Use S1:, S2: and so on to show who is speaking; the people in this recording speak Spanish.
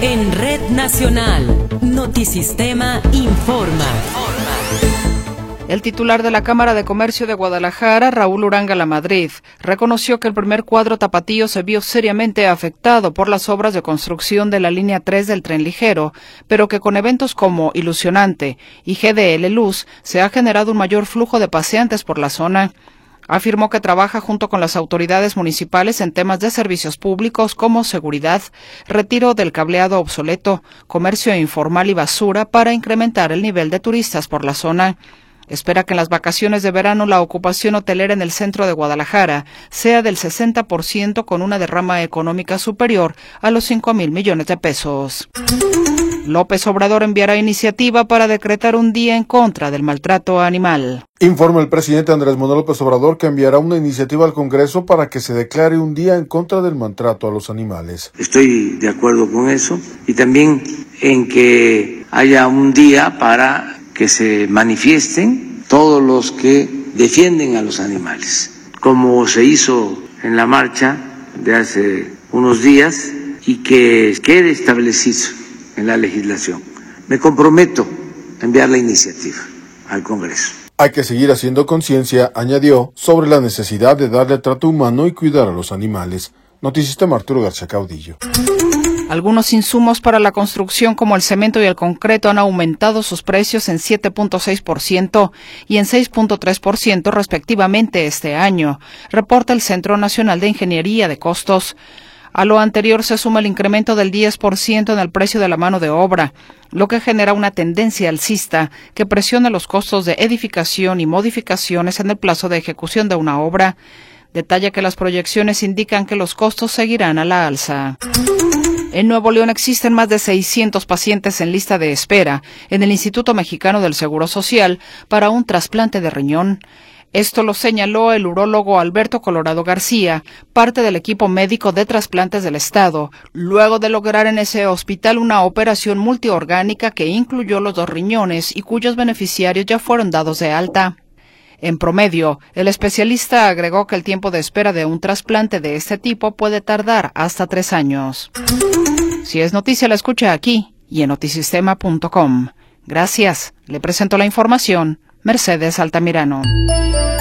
S1: En Red Nacional, Notisistema informa.
S2: El titular de la Cámara de Comercio de Guadalajara, Raúl Uranga Lamadrid, reconoció que el primer cuadro tapatío se vio seriamente afectado por las obras de construcción de la línea 3 del tren ligero, pero que con eventos como Ilusionante y GDL Luz se ha generado un mayor flujo de paseantes por la zona. Afirmó que trabaja junto con las autoridades municipales en temas de servicios públicos como seguridad, retiro del cableado obsoleto, comercio informal y basura para incrementar el nivel de turistas por la zona. Espera que en las vacaciones de verano la ocupación hotelera en el centro de Guadalajara sea del 60% con una derrama económica superior a los 5,000 millones de pesos. López Obrador enviará iniciativa para decretar un día en contra del maltrato animal.
S3: Informa el presidente Andrés Manuel López Obrador que enviará una iniciativa al Congreso para que se declare un día en contra del maltrato a los animales.
S4: Estoy de acuerdo con eso y también en que haya un día para que se manifiesten todos los que defienden a los animales, como se hizo en la marcha de hace unos días y que quede establecido en la legislación. Me comprometo a enviar la iniciativa al Congreso.
S3: Hay que seguir haciendo conciencia, añadió, sobre la necesidad de darle trato humano y cuidar a los animales. Notisistema Arturo García Caudillo.
S2: Algunos insumos para la construcción como el cemento y el concreto han aumentado sus precios en 7.6% y en 6.3% respectivamente este año, reporta el Centro Nacional de Ingeniería de Costos. A lo anterior se suma el incremento del 10% en el precio de la mano de obra, lo que genera una tendencia alcista que presiona los costos de edificación y modificaciones en el plazo de ejecución de una obra. Detalla que las proyecciones indican que los costos seguirán a la alza. En Nuevo León existen más de 600 pacientes en lista de espera en el Instituto Mexicano del Seguro Social para un trasplante de riñón. Esto lo señaló el urólogo Alberto Colorado García, parte del equipo médico de trasplantes del Estado, luego de lograr en ese hospital una operación multiorgánica que incluyó los 2 riñones y cuyos beneficiarios ya fueron dados de alta. En promedio, el especialista agregó que el tiempo de espera de un trasplante de este tipo puede tardar hasta 3 años. Si es noticia, la escucha aquí y en notisistema.com. Gracias. Le presento la información, Mercedes Altamirano.